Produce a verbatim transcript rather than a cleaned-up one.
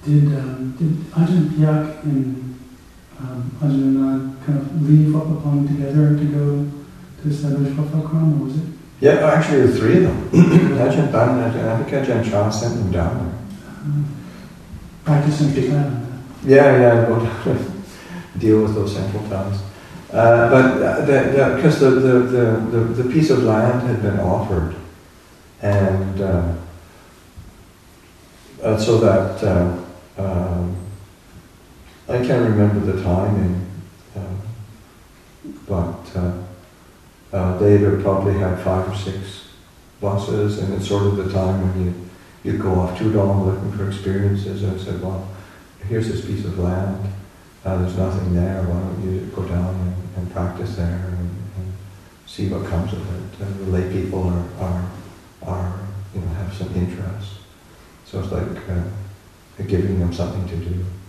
Did um, did Ajahn Piak and um, Ajahn Anand kind of leave Upapong together to go to establish Wafakram, or was it? Yeah, actually the three of them. Ajahn Ban, I think Ajahn Chah sent them down there. Uh, practice in Japan. Yeah, yeah, go down deal with those central towns. Uh, but because the, the, the, the, the piece of land had been offered, and uh, uh, so that uh, um, I can't remember the timing, uh, but uh, uh, they would probably had five or six buses, and it's sort of the time when you you go off too long looking for experiences. And I said, well, here's this piece of land. Uh, there's nothing there. Why don't you go down and, and practice there and, and see what comes of it? And the lay people are, are, are, you know, have some interest. So it's like uh, giving them something to do.